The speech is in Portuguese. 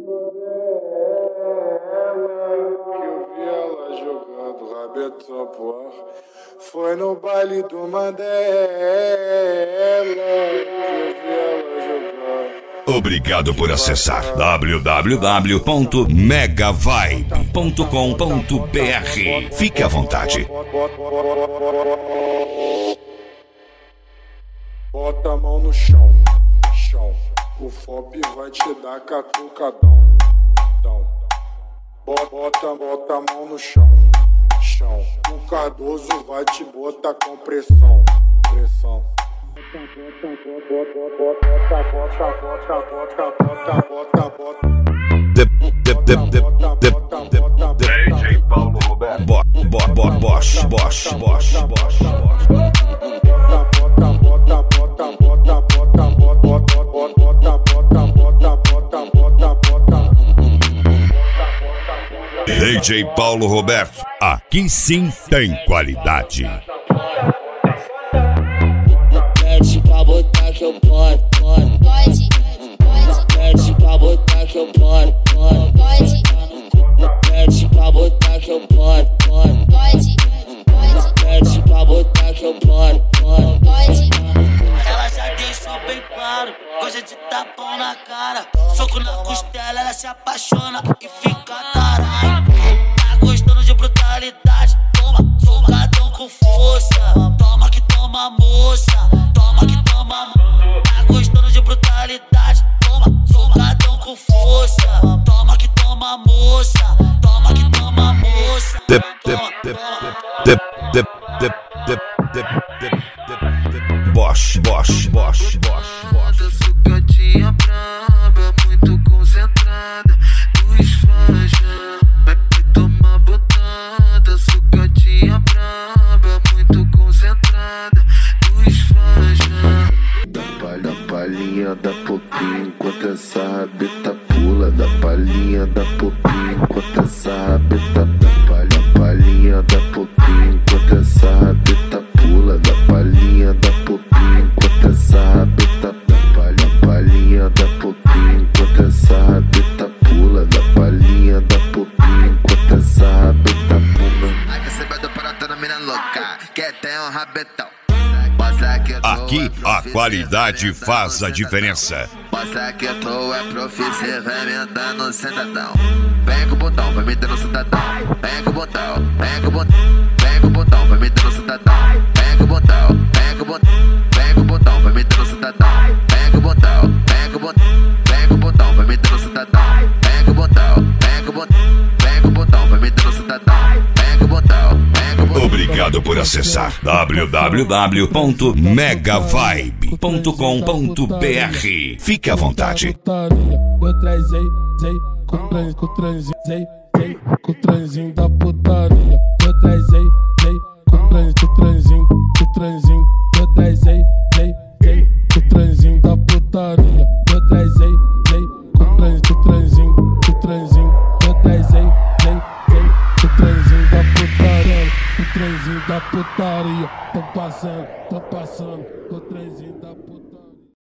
Que eu vi ela jogando rabetão pro ar. Foi no baile do Mandela que eu vi ela jogando. Obrigado por acessar www.megavibe.com.br. Fique à vontade. Bota a mão no chão, chão. O FOP vai te dar catucadão. Bota a mão no chão, chão. O Cardoso vai te botar com pressão, pressão. DJ Paulo Roberto. Bosch. DJ Paulo Roberto, aqui sim tem qualidade. Pede pra botar que eu pode. Pede pra botar que eu pode. Pede pra botar que eu pode. Pede pra botar que eu pode. Ela já deixou bem claro, gosta de tapão na cara. Soco na costela, ela se apaixona e fica tarada. Tá gostando de brutalidade? Toma, socadão com força. Toma que toma, moça. Toma que toma. Tá gostando de brutalidade? Toma, socadão com força. Toma que toma, moça. Toma que toma, moça. Bosch. Sucadinha brava, muito concentrada. Dos fãs já vai tomar botada. Sucadinha brava, muito concentrada. Dos fãs já. Da palhinha da popinha enquanto essa rabeta pula. Da palhinha da popinha enquanto essa rabeta pula. Da palhinha da popinha enquanto essa rabeta pula. Da palhinha da popinha enquanto essa rabeta pula. Palhinha da popinha enquanto essa rabeta pula. Da palhinha da popinha enquanto essa rabeta pula. Aqui você vai do paratona, mina louca. Quer ter um rabetão. Aqui a qualidade faz a diferença. Mostra que tu é profi, cê vai me dando sentadão. Vem com o botão, vai me dando sentadão. Vem com o botão, vem com o botão. Vem com o botão, vai me dando sentadão. Vem com o botão, vem com o botão. Vem com o botão, vai me dando sentadão. Vem com o botão, vem com o botão. Vem com o botão, vai me dando sentadão. Vem com o botão, vem com o botão. Vem com o botão, vai me dando sentadão. Vem com o botão, vem com o botão. Obrigado por acessar www.megavibe.com.br. Fique à vontade. Eu trazei, com transinho da putaria. Eu trazei, com transinho. Eu trazei, com transinho da putaria. Eu trazei, com transinho. Eu trazei, com transinho da putaria. O trenzinho da putaria. Tô passando, com o trenzinho da putaria.